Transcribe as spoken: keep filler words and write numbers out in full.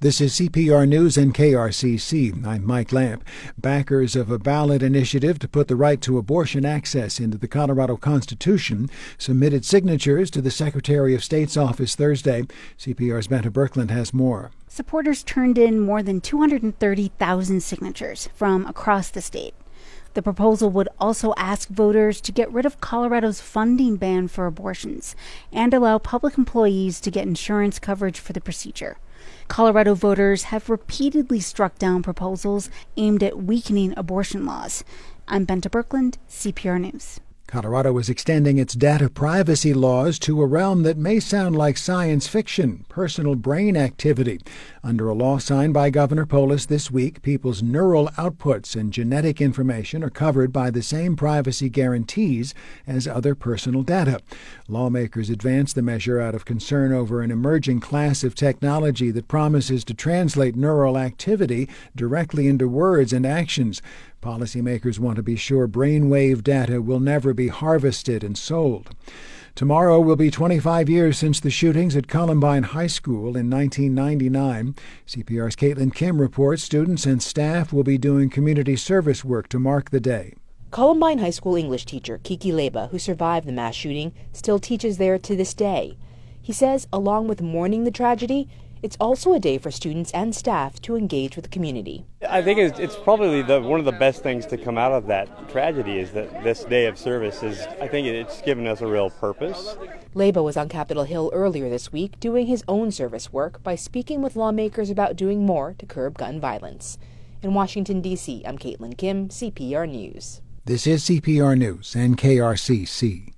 This is C P R News and K R C C. I'm Mike Lamp. Backers of a ballot initiative to put the right to abortion access into the Colorado Constitution submitted signatures to the Secretary of State's office Thursday. C P R's Benta Birkeland has more. Supporters turned in more than two hundred thirty thousand signatures from across the state. The proposal would also ask voters to get rid of Colorado's funding ban for abortions and allow public employees to get insurance coverage for the procedure. Colorado voters have repeatedly struck down proposals aimed at weakening abortion laws. I'm Benta Birkeland, C P R News. Colorado is extending its data privacy laws to a realm that may sound like science fiction, personal brain activity. Under a law signed by Governor Polis this week, people's neural outputs and genetic information are covered by the same privacy guarantees as other personal data. Lawmakers advanced the measure out of concern over an emerging class of technology that promises to translate neural activity directly into words and actions. Policymakers want to be sure brainwave data will never be harvested and sold. Tomorrow will be twenty-five years since the shootings at Columbine High School in nineteen ninety-nine. C P R's Caitlin Kim reports students and staff will be doing community service work to mark the day. Columbine High School English teacher Kiki Leba, who survived the mass shooting, still teaches there to this day. He says, along with mourning the tragedy, it's also a day for students and staff to engage with the community. I think it's, it's probably the, one of the best things to come out of that tragedy is that this day of service is, I think it's given us a real purpose. Leba was on Capitol Hill earlier this week doing his own service work by speaking with lawmakers about doing more to curb gun violence. In Washington, D C, I'm Caitlin Kim, C P R News. This is C P R News and K R C C.